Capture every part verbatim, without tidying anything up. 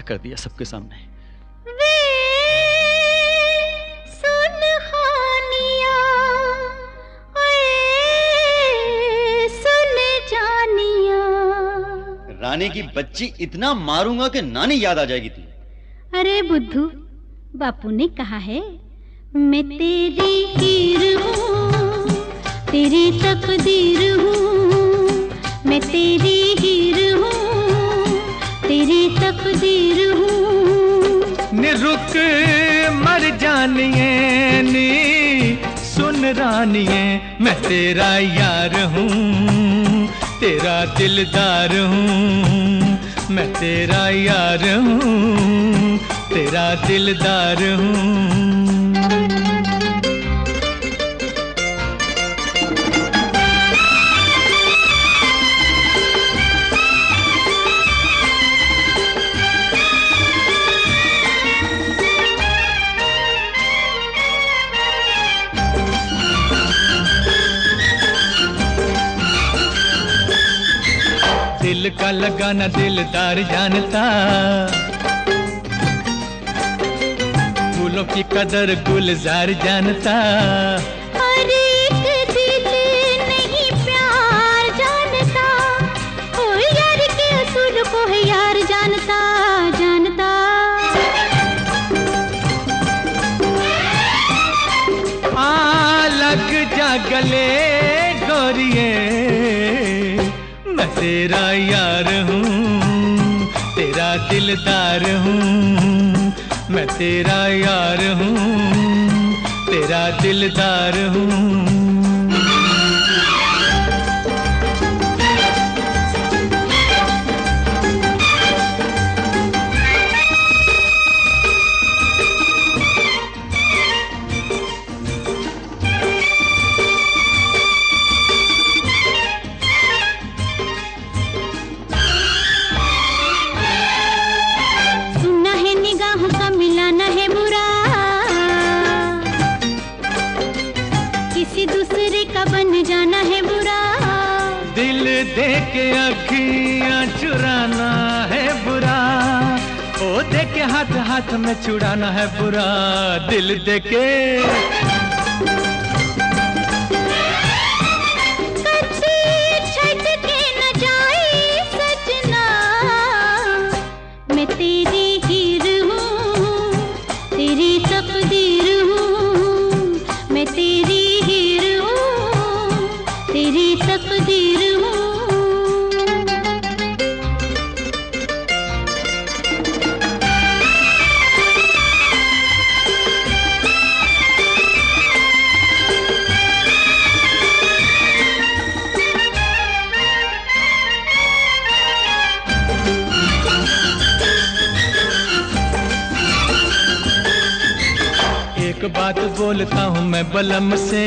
कर दिया सबके सामने। वे सुन खानिया, ओए सुन जानिया। रानी की बच्ची, इतना मारूंगा कि नानी याद आ जाएगी तुझे। अरे बुद्धू, बापू ने कहा है मैं तेरी हीर हूँ, तेरी तकदीर हूँ। मैं तेरी हीर हूँ, तेरी तकदीर हूँ। निरुक मर जानिए नी सुन रानिए, मैं तेरा यार हूँ, तेरा दिलदार हूँ। मैं तेरा यार हूँ, तेरा दिलदार हूँ। दिल का लगाना दिलदार जानता, फूलों की कदर गुलजार जानता। हर एक दिल नहीं प्यार जानता, ओ यार के असूल को है यार जानता जानता। आ लग जा गले गोरिए, मैं तेरा यार हूँ, तेरा दिलदार हूँ। मैं तेरा यार हूँ, तेरा दिलदार हूँ। जाना है बुरा, दिल दे के अखियां चुराना है बुरा। ओ दे के हाथ हाथ में छुड़ाना है बुरा, दिल दे के। कभी छट के न जाए सजना, मैं तेरी हीर हूँ, तेरी तकदीर हूँ। मैं तेरी हीर हूँ, तेरी तकदीर हूँ। एक बात बोलता हूँ मैं बलम से,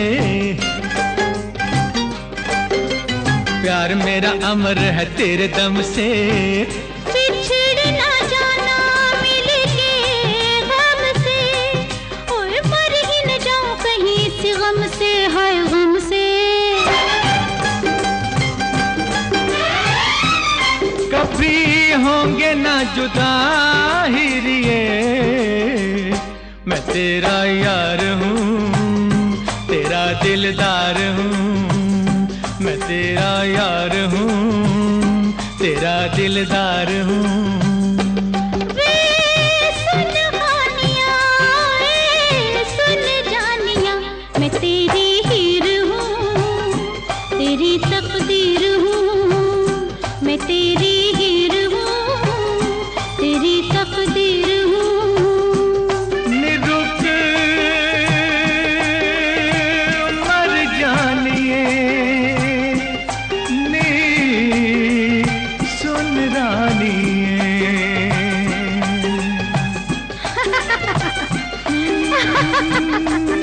प्यार मेरा अमर है तेरे दम से। बिछड़ ना जाना मिल के गम से, और मर ही न जाऊं कहीं इस गम से, हाय गम से। कभी होंगे ना जुदा हिरिए, मैं तेरा यार हूँ, तेरा दिलदार हूँ। मैं तेरा यार हूँ, तेरा दिलदार हूँ। वे सुन खानिया, वे सुन जानिया, मैं तेरी हीर हूँ, तेरी तकदीर हूँ। मैं तेरी हीर हूँ, तेरी तकदीर हूँ। रानी